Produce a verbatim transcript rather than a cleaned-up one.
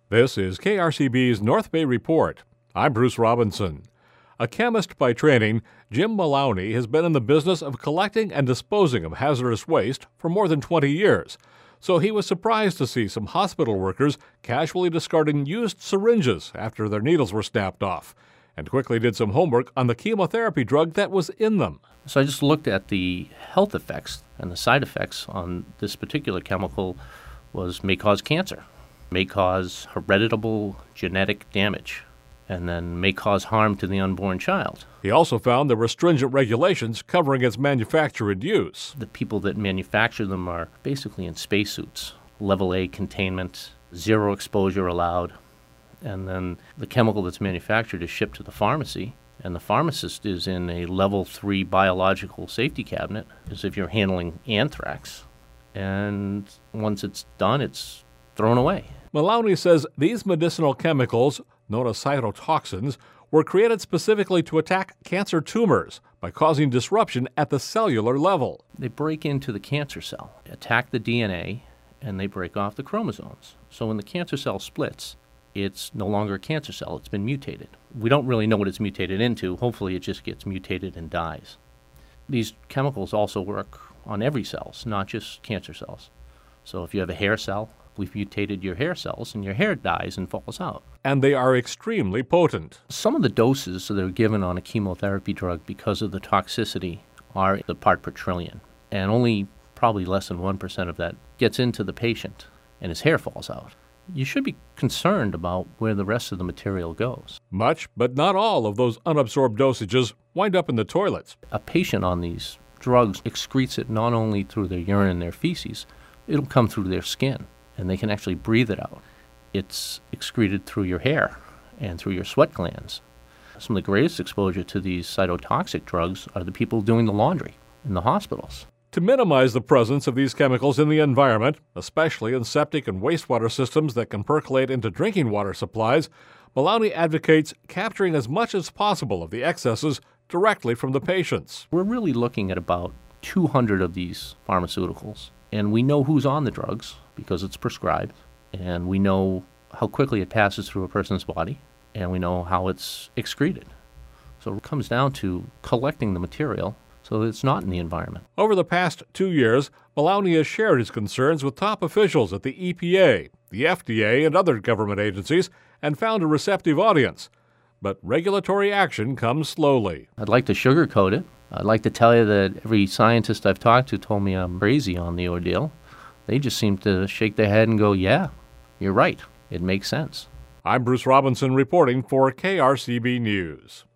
This is K R C B's North Bay Report. I'm Bruce Robinson. A chemist by training, Jim Maloney has been in the business of collecting and disposing of hazardous waste for more than twenty years. So he was surprised to see some hospital workers casually discarding used syringes after their needles were snapped off, and quickly did some homework on the chemotherapy drug that was in them. So I just looked at the health effects, and the side effects on this particular chemical was may cause cancer, may cause hereditable genetic damage, and then may cause harm to the unborn child. He also found there were stringent regulations covering its manufacture and use. The people that manufacture them are basically in spacesuits, level A containment, zero exposure allowed, and then the chemical that's manufactured is shipped to the pharmacy, and the pharmacist is in a level three biological safety cabinet, as if you're handling anthrax, and once it's done, it's thrown away. Maloney says these medicinal chemicals, known as cytotoxins, were created specifically to attack cancer tumors by causing disruption at the cellular level. They break into the cancer cell, attack the D N A, and they break off the chromosomes. So when the cancer cell splits, it's no longer a cancer cell. It's been mutated. We don't really know what it's mutated into. Hopefully it just gets mutated and dies. These chemicals also work on every cells, not just cancer cells. So if you have a hair cell, we've mutated your hair cells and your hair dies and falls out. And they are extremely potent. Some of the doses that are given on a chemotherapy drug because of the toxicity are the part per trillion. And only probably less than one percent of that gets into the patient and his hair falls out. You should be concerned about where the rest of the material goes. Much, but not all, of those unabsorbed dosages wind up in the toilets. A patient on these drugs excretes it not only through their urine and their feces, it'll come through their skin, and they can actually breathe it out. It's excreted through your hair and through your sweat glands. Some of the greatest exposure to these cytotoxic drugs are the people doing the laundry in the hospitals. To minimize the presence of these chemicals in the environment, especially in septic and wastewater systems that can percolate into drinking water supplies, Maloney advocates capturing as much as possible of the excesses directly from the patients. We're really looking at about two hundred of these pharmaceuticals, and we know who's on the drugs because it's prescribed, and we know how quickly it passes through a person's body, and we know how it's excreted. So it comes down to collecting the material so that it's not in the environment. Over the past two years, Maloney has shared his concerns with top officials at the E P A, the F D A, and other government agencies, and found a receptive audience. But regulatory action comes slowly. I'd like to sugarcoat it. I'd like to tell you that every scientist I've talked to told me I'm crazy on the ordeal. They just seem to shake their head and go, yeah, you're right. It makes sense. I'm Bruce Robinson reporting for K R C B News.